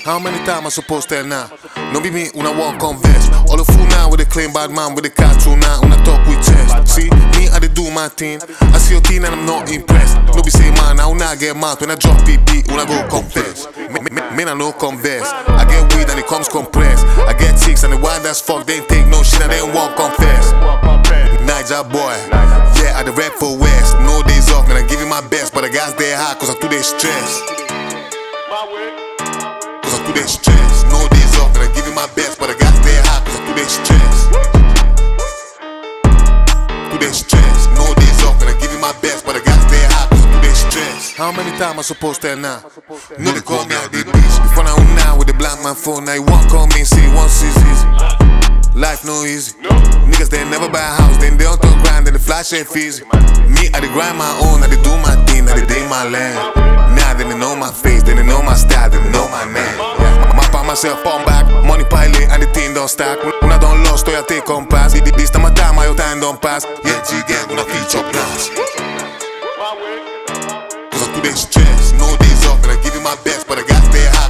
How many times I supposed to tell now? No be me when I walk on vest. All the fool now with the clean bad man with the cartoon now when I talk with chest. See, me I dey do my thing. I see your thing and I'm not impressed. No be say man, I will not get mad when I drop beat when I go confess. Men I no converse. I get weed and it comes compressed. I get chicks and the wild as fuck. They ain't take no shit and they ain't walk confess. Niger boy, yeah, I the rap for West. No days off, man, I give you my best. But the guys they hard cause I too they stress. Cause I too they stress. No days off, man, I give you my best. But the guys they hard cause I too they stress. Too they stress. No days off, man, I give you my best. But the guys they hard cause I too they stress. How many times I supposed to tell now? No, they call me out the bitch. Before now, now with the black man phone. Now you won't call me and say once is easy. Life no easy. Niggas they never buy a house, then they don't talk grind, then the flash ain't easy. Me, I dey grind my own, I dey do my thing, I dey day my land. Now then they know my face, then they know my style, then they know my name. Yeah. Map on myself, on back, money pilot, and the thing don't stack. When I don't lost, I take on pass. This time my time, my time don't pass. Yeah, G-gang, when I feature plans. Cause I do they stress, no days off, and I give you my best, but I got stay high.